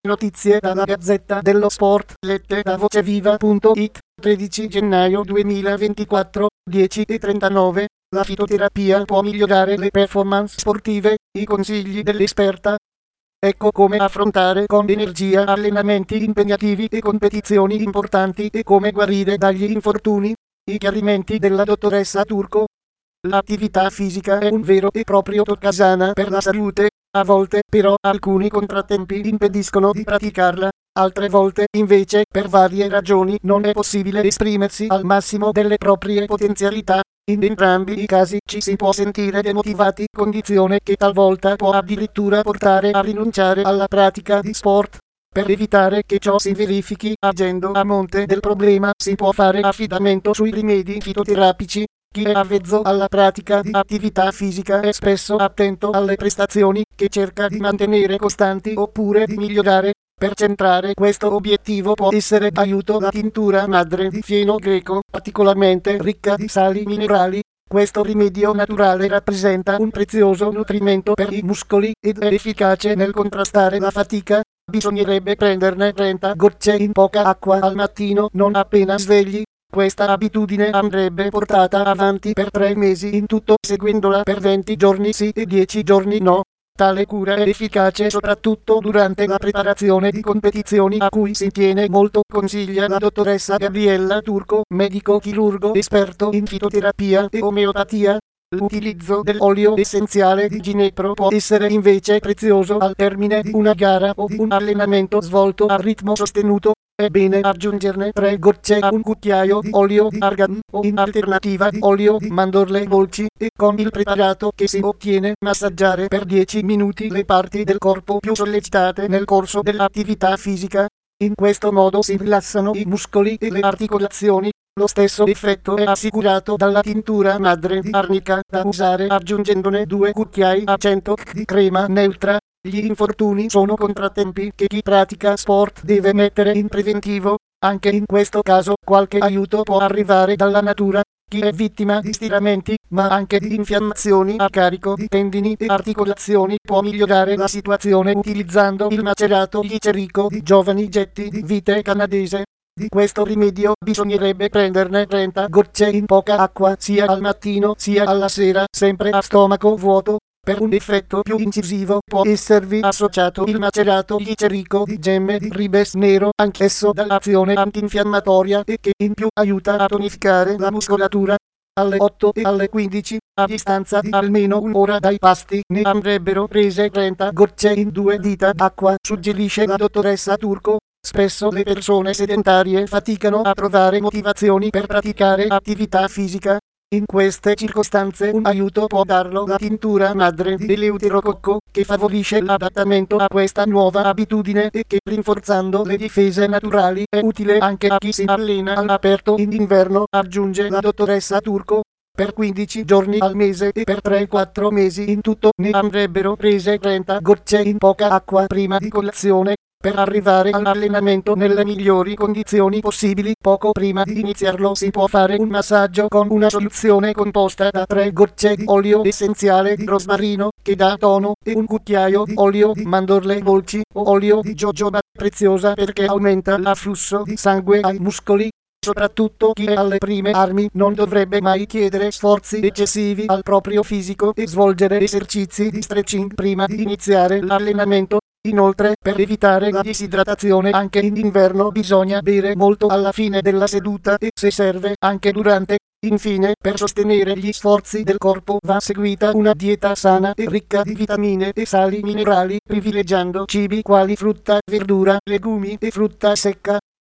Notizie dalla Gazzetta dello Sport, lette da voceviva.it, 13 gennaio 2024, 10:39. La fitoterapia può migliorare le performance sportive, i consigli dell'esperta. Ecco come affrontare con energia allenamenti impegnativi e competizioni importanti e come guarire dagli infortuni. I chiarimenti della dottoressa Turco. L'attività fisica è un vero e proprio toccasana per la salute. A volte, però, alcuni contrattempi impediscono di praticarla. Altre volte, invece, per varie ragioni non è possibile esprimersi al massimo delle proprie potenzialità. In entrambi i casi ci si può sentire demotivati, condizione che talvolta può addirittura portare a rinunciare alla pratica di sport. Per evitare che ciò si verifichi, agendo a monte del problema, si può fare affidamento sui rimedi fitoterapici. Chi è avvezzo alla pratica di attività fisica è spesso attento alle prestazioni, che cerca di mantenere costanti oppure di migliorare. Per centrare questo obiettivo può essere d'aiuto la tintura madre di fieno greco, particolarmente ricca di sali minerali. Questo rimedio naturale rappresenta un prezioso nutrimento per i muscoli ed è efficace nel contrastare la fatica. Bisognerebbe prenderne 30 gocce in poca acqua al mattino non appena svegli. Questa abitudine andrebbe portata avanti per 3 mesi in tutto, seguendola per 20 giorni sì e 10 giorni no. Tale cura è efficace soprattutto durante la preparazione di competizioni a cui si tiene molto, consiglia la dottoressa Gabriella Turco, medico chirurgo esperto in fitoterapia e omeopatia. L'utilizzo dell'olio essenziale di ginepro può essere invece prezioso al termine di una gara o di un allenamento svolto a ritmo sostenuto. È bene aggiungerne 3 gocce a un cucchiaio di olio di argan o in alternativa di olio di mandorle dolci e con il preparato che si ottiene massaggiare per 10 minuti le parti del corpo più sollecitate nel corso dell'attività fisica. In questo modo si rilassano i muscoli e le articolazioni. Lo stesso effetto è assicurato dalla tintura madre di arnica, da usare aggiungendone 2 cucchiai a 100 di crema neutra. Gli infortuni sono contrattempi che chi pratica sport deve mettere in preventivo. Anche in questo caso qualche aiuto può arrivare dalla natura. Chi è vittima di stiramenti, ma anche di infiammazioni a carico di tendini e articolazioni, può migliorare la situazione utilizzando il macerato glicerico di giovani getti di vite canadese. Di questo rimedio bisognerebbe prenderne 30 gocce in poca acqua sia al mattino sia alla sera, sempre a stomaco vuoto. Per un effetto più incisivo può esservi associato il macerato glicerico di gemme di ribes nero, anch'esso dall'azione antinfiammatoria e che in più aiuta a tonificare la muscolatura. Alle 8 e alle 15, a distanza di almeno un'ora dai pasti, ne andrebbero prese 30 gocce in 2 dita d'acqua, suggerisce la dottoressa Turco. Spesso le persone sedentarie faticano a trovare motivazioni per praticare attività fisica. In queste circostanze un aiuto può darlo la tintura madre di eleuterococco, che favorisce l'adattamento a questa nuova abitudine e che, rinforzando le difese naturali, è utile anche a chi si allena all'aperto in inverno, aggiunge la dottoressa Turco. Per 15 giorni al mese e per 3-4 mesi in tutto ne andrebbero prese 30 gocce in poca acqua prima di colazione. Per arrivare all'allenamento nelle migliori condizioni possibili, poco prima di iniziarlo si può fare un massaggio con una soluzione composta da 3 gocce di olio essenziale di rosmarino, che dà tono, e un cucchiaio di olio di mandorle dolci o olio di jojoba, preziosa perché aumenta l'afflusso di sangue ai muscoli. Soprattutto chi è alle prime armi non dovrebbe mai chiedere sforzi eccessivi al proprio fisico e svolgere esercizi di stretching prima di iniziare l'allenamento. Inoltre, per evitare la disidratazione anche in inverno bisogna bere molto alla fine della seduta e, se serve, anche durante. Infine, per sostenere gli sforzi del corpo va seguita una dieta sana e ricca di vitamine e sali minerali, privilegiando cibi quali frutta, verdura, legumi e frutta secca.